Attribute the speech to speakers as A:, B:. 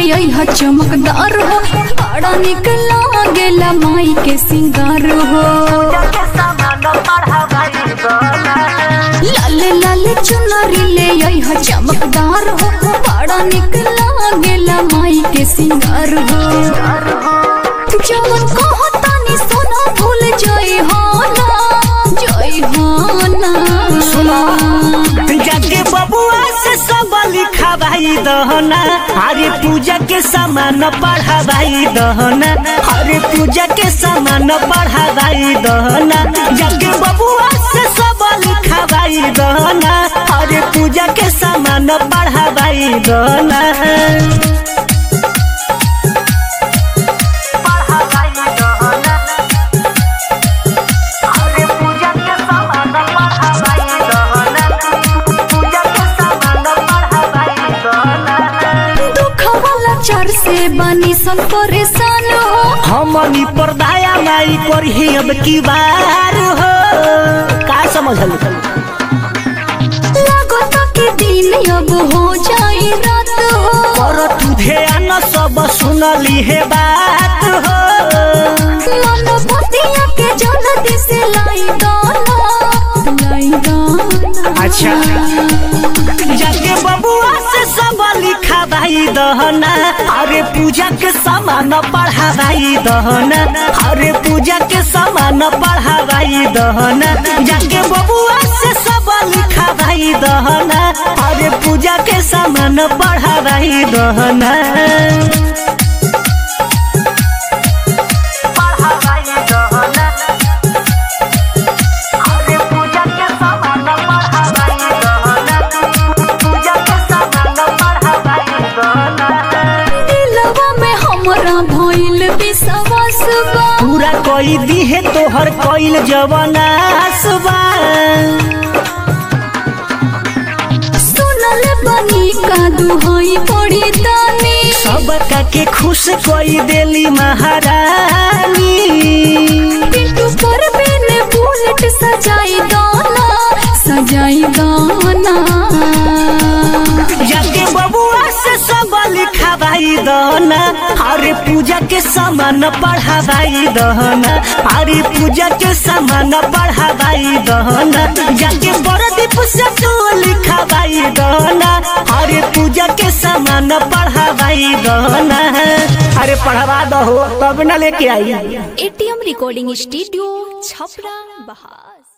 A: यही चमकदार हो बड़ा निकला गेला माई के सिंगार हो। लाले लाले चुनरी ले यही चमकदार हो बड़ा निकला गेला माई के सिंगार हो। जवन कहता नी सोना भूल जय हाना
B: सुना जाके बबुआ से सब लिखा भाई दहना हरे पूजा के सामान पढ़ा भाई दहना हरे पूजा के सामान पढ़ा भाई दहना जाके बबुआ से सब लिखा भाई दहना हरे पूजा के सामान पढ़ा भाई दहना।
A: चर से बनी सन परेशान हो
B: हमनी पर दया माई करही अब की बार हो का समझल
A: लागो के दिन अब हो जाए रात हो
B: कर तू ध्यान सब सुनली है बात हो
A: मन बतिया के जल्दी से लाई गाना।
B: अच्छा जाके बबुआ से सब लिखा भाई दहना अरे पूजा के सामान पढ़ा भाई दहना अरे पूजा के सामान पढ़ा भाई दहना जाके बबुआ से सब लिखा भाई दहना अरे पूजा के सामान पढ़ा भाई दहना।
A: भइल विश्वास बा
B: पूरा कोई दी है तोहर कोइल जवनास बा
A: सुनल बनी का दुहई पड़ी तानी
B: सब का के खुश कोई देली महारानी
A: पिंटू पर बिन बुलेट सजाई गाना
B: जाके बबुआ से सब लिखा भाई दहना हरे पूजा के सामान पढ़ा भाई दहना हरे पूजा के सामान पढ़ा भाई दहना जाके बरदीप से तू लिखा भाई दहना हरे पूजा के सामान पढ़ा भाई दहना। अरे पढ़वा दो तब न लेके आई।
A: एटीएम रिकॉर्डिंग स्टूडियो छपरा बहार।